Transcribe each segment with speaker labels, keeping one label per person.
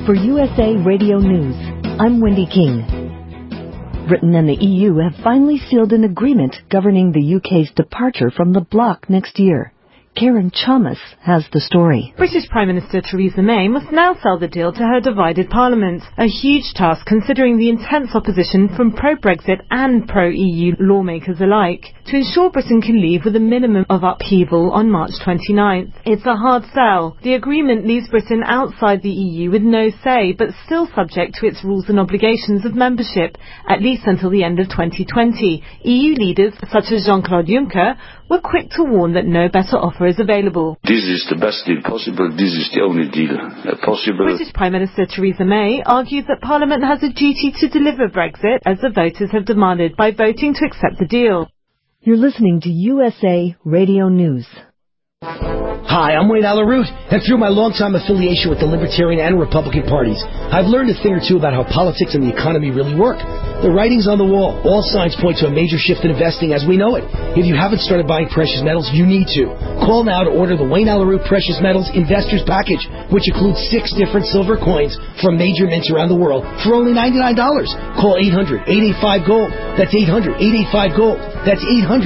Speaker 1: For USA Radio News, I'm Wendy King. Britain and the EU have finally sealed an agreement governing the UK's departure from the bloc next year. Karen Chalmers has the story.
Speaker 2: British Prime Minister Theresa May must now sell the deal to her divided parliament, a huge task considering the intense opposition from pro-Brexit and pro-EU lawmakers alike, to ensure Britain can leave with a minimum of upheaval on March 29th. It's a hard sell. The agreement leaves Britain outside the EU with no say, but still subject to its rules and obligations of membership, at least until the end of 2020. EU leaders, such as Jean-Claude Juncker, were quick to warn that no better offer is available.
Speaker 3: This is the best deal possible. This is the only deal possible.
Speaker 2: British Prime Minister Theresa May argued that Parliament has a duty to deliver Brexit, as the voters have demanded, by voting to accept the deal.
Speaker 1: You're listening to USA Radio News.
Speaker 4: Hi, I'm Wayne Allyn Root, and through my longtime affiliation with the Libertarian and Republican parties, I've learned a thing or two about how politics and the economy really work. The writing's on the wall. All signs point to a major shift in investing as we know it. If you haven't started buying precious metals, you need to. Call now to order the Wayne Allyn Root Precious Metals Investors Package, which includes 6 different silver coins from major mints around the world for only $99. Call 800-885-GOLD. That's 800-885-GOLD. That's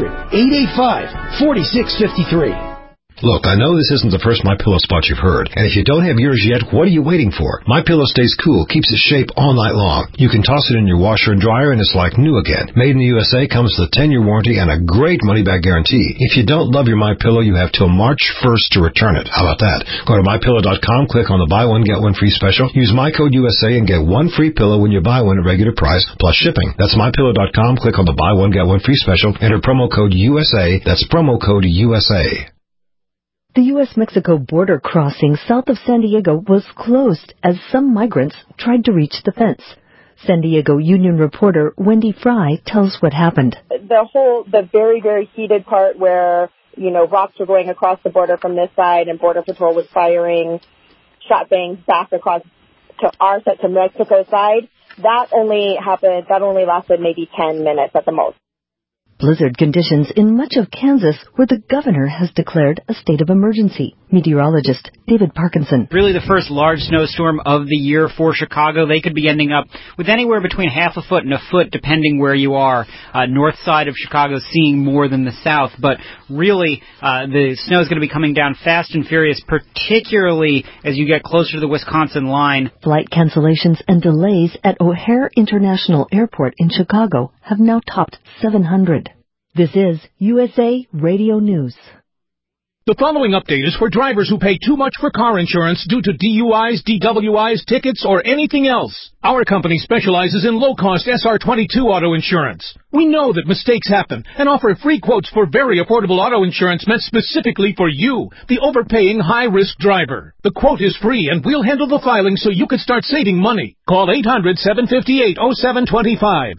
Speaker 4: 800-885-4653.
Speaker 5: Look, I know this isn't the first MyPillow spot you've heard, and if you don't have yours yet, what are you waiting for? MyPillow stays cool, keeps its shape all night long. You can toss it in your washer and dryer, and it's like new again. Made in the USA, comes with a 10-year warranty and a great money-back guarantee. If you don't love your MyPillow, you have till March 1st to return it. How about that? Go to MyPillow.com, click on the buy one, get one free special. Use my code USA and get one free pillow when you buy one at regular price, plus shipping. That's MyPillow.com, click on the buy one, get one free special. Enter promo code USA. That's promo code USA.
Speaker 1: The U.S.-Mexico border crossing south of San Diego was closed as some migrants tried to reach the fence. San Diego Union reporter Wendy Fry tells what happened.
Speaker 6: The very, very heated part where, rocks were going across the border from this side and Border Patrol was firing shot bangs back across to our side, to Mexico's side, that only lasted maybe 10 minutes at the most.
Speaker 1: Blizzard conditions in much of Kansas, where the governor has declared a state of emergency. Meteorologist David Parkinson.
Speaker 7: Really the first large snowstorm of the year for Chicago. They could be ending up with anywhere between half a foot and a foot, depending where you are. North side of Chicago seeing more than the south. But really, the snow is going to be coming down fast and furious, particularly as you get closer to the Wisconsin line.
Speaker 1: Flight cancellations and delays at O'Hare International Airport in Chicago have now topped 700. This is USA Radio News.
Speaker 8: The following update is for drivers who pay too much for car insurance due to DUIs, DWIs, tickets, or anything else. Our company specializes in low-cost SR22 auto insurance. We know that mistakes happen and offer free quotes for very affordable auto insurance meant specifically for you, the overpaying high-risk driver. The quote is free and we'll handle the filing so you can start saving money. Call 800-758-0725.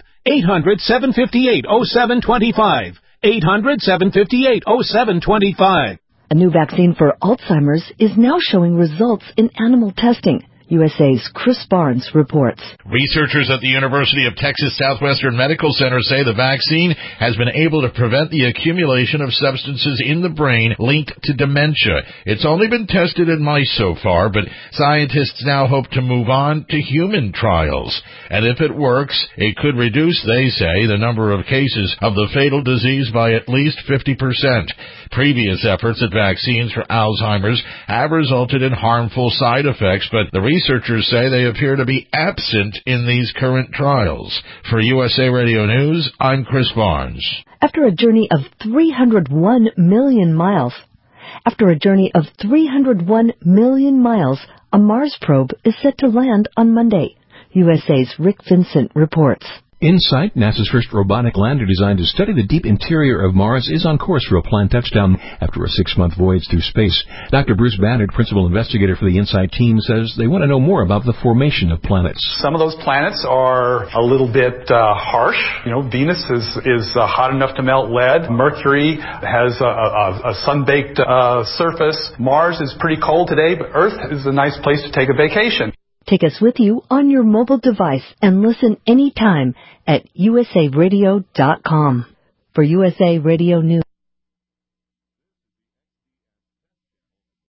Speaker 8: 800-758-0725. 800-758-0725.
Speaker 1: A new vaccine for Alzheimer's is now showing results in animal testing. USA's Chris Barnes reports.
Speaker 9: Researchers at the University of Texas Southwestern Medical Center say the vaccine has been able to prevent the accumulation of substances in the brain linked to dementia. It's only been tested in mice so far, but scientists now hope to move on to human trials. And if it works, it could reduce, they say, the number of cases of the fatal disease by at least 50%. Previous efforts at vaccines for Alzheimer's have resulted in harmful side effects, but the researchers say they appear to be absent in these current trials. For USA Radio News, I'm Chris Barnes.
Speaker 1: After a journey of 301 million miles, a Mars probe is set to land on Monday. USA's Rick Vincent reports.
Speaker 10: InSight, NASA's first robotic lander designed to study the deep interior of Mars, is on course for a planned touchdown after a 6-month voyage through space. Dr. Bruce Bannard, principal investigator for the InSight team, says they want to know more about the formation of planets.
Speaker 11: Some of those planets are a little bit harsh. Venus is hot enough to melt lead. Mercury has a sun-baked surface. Mars is pretty cold today, but Earth is a nice place to take a vacation.
Speaker 1: Take us with you on your mobile device and listen anytime at usaradio.com. For USA Radio News.